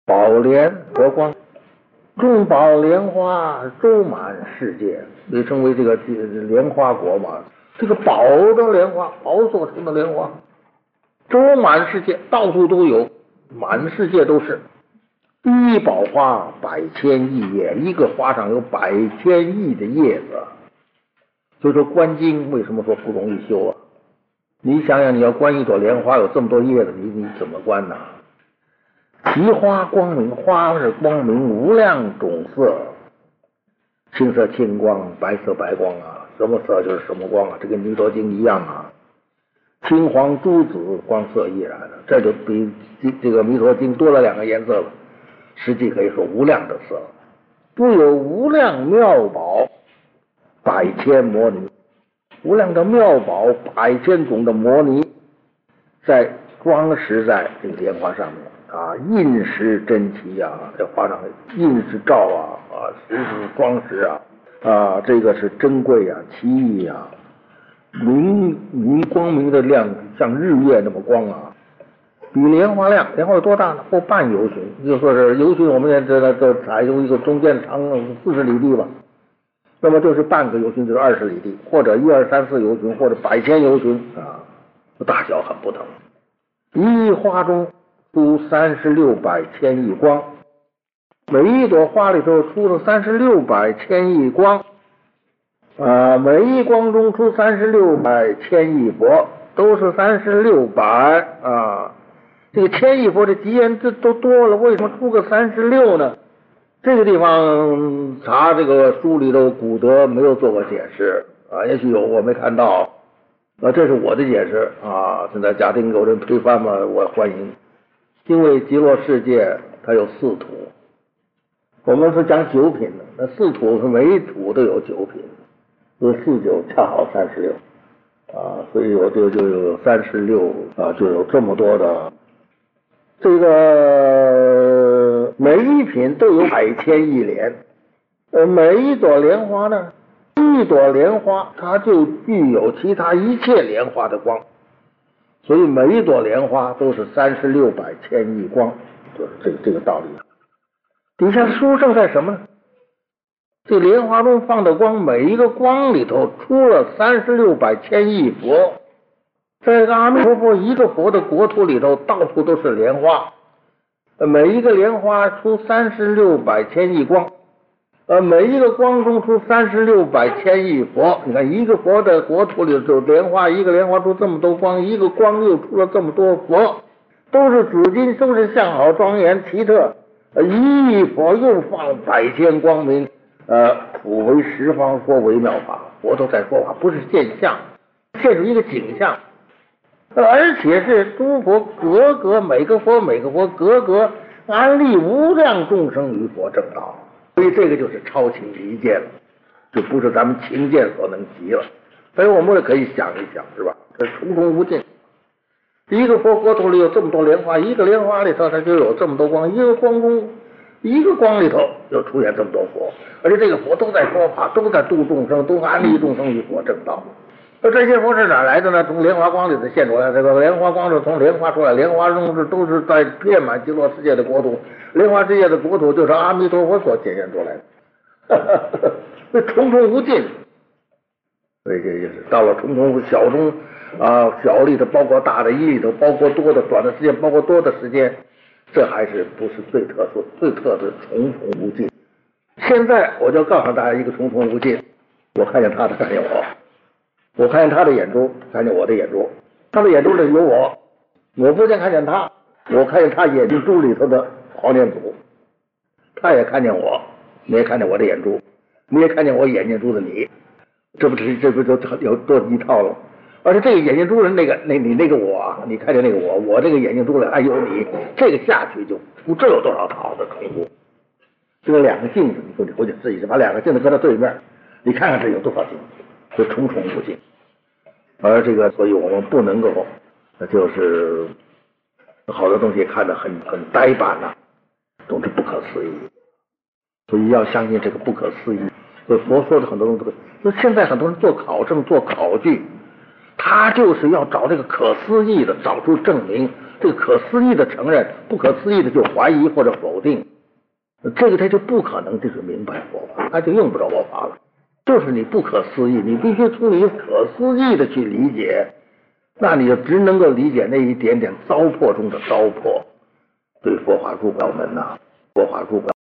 宝莲和光，众宝莲花周满世界，被称为这个莲花国嘛。这个宝的莲花，宝所成的莲花，周满世界，到处都有，满世界都是。一宝花百千亿叶，一个花上有百千亿的叶子。所以说观经为什么说不容易修啊？你想想，你要观一朵莲花有这么多叶子，你怎么观呢？其花光明，花是光明无量种色，青色青光，白色白光啊，什么色就是什么光啊，这跟弥陀经一样啊。青黄朱紫光色亦然，这就比这个弥陀经多了2个颜色了，实际可以说无量的色。故有无量妙宝百千摩尼，无量的妙宝百千种的摩尼在装饰在这个莲花上面啊，印石珍奇啊，这花上印是照啊，实是装饰啊，这个是珍贵啊，奇异啊，光明的亮，像日月那么光啊，比莲花亮。莲花有多大呢？或半由旬，就说是由旬，我们也知道，就采用一个中间长40里地吧，那么就是半个由旬就是20里地，或者1、2、3、4由旬，或者百千由旬啊，大小很不同。一花中出36百千亿光，每一朵花里头出了36百千亿光每一光中出36百千亿佛，都是3600啊。这个千亿佛的极限这都多了，为什么出个36呢？这个地方查这个书里头古德没有做过解释啊，也许有我没看到这是我的解释啊。现在假定有人推翻嘛，我欢迎。因为极乐世界它有4土，我们是讲9品的，那4土是每一土都有9品，所以4、9恰好36所以我就有36就有这么多的。这个每一品都有百千亿莲，每一朵莲花呢，一朵莲花它就具有其他一切莲花的光，所以每一朵莲花都是36百千亿光，就是这个道理。底下殊胜在什么呢？这莲花中放的光，每一个光里头出了36百千亿佛。在阿弥陀佛一个佛的国土里头，到处都是莲花，每一个莲花出36百千亿光，每一个光中出36百千亿佛。你看一个佛的国土里有莲花，一个莲花出这么多光，一个光又出了这么多佛，都是紫金，都是相好庄严奇特。一佛又放百千光明，普为十方说为妙法。佛都在说法，不是现象，现出一个景象。而且是诸佛格每个佛格安立无量众生于佛正道，所以这个就是超情离见了，就不是咱们情见所能及了。所以我们也可以想一想，是吧？这重重无尽。一个佛国土里有这么多莲花，一个莲花里头它就有这么多光，一个光中一个光里头又出现这么多佛，而且这个佛都在说法，都在度众生，都安立众生于佛正道。那这些佛是哪来的呢？从莲花光里头现出来，这个莲花光是从莲花出来，莲花中都是在遍满极乐世界的国土，莲花世界的国土就是阿弥陀佛所显现出来的，这重重无尽。所以这就是到了重重小中小里头包括大的，一里头包括多的，短的时间包括多的时间，这还是不是最特殊？最特的重重无尽。现在我就告诉大家一个重重无尽，我看见他的，看见我看见他的眼珠，看见我的眼珠，他的眼珠里有我不见看见他，我看见他眼睛珠里头的黄念祖，他也看见我，你也看见我的眼珠，你也看见我眼睛珠的你，这不就有多一套了？而且这个眼睛珠人你那个我，你看见那个我这个眼睛珠里还有你，这个下去就不知有多少套的重复。这个2个镜子，你回去试一试，把2个镜子搁到对面，你看看这有多少镜子。就重重无尽。而这个所以我们不能够就是好多东西看得很呆板总是不可思议，所以要相信这个不可思议。所以佛说的很多东西，就现在很多人做考证做考据，他就是要找这个可思议的，找出证明， 这个可思议的承认，不可思议的就怀疑或者否定，这个他就不可能就是明白佛法，他就用不着佛法了。就是你不可思议，你必须从你可思议的去理解，那你就只能够理解那一点点糟粕中的糟粕。对佛法入不了门呐，佛法入不了。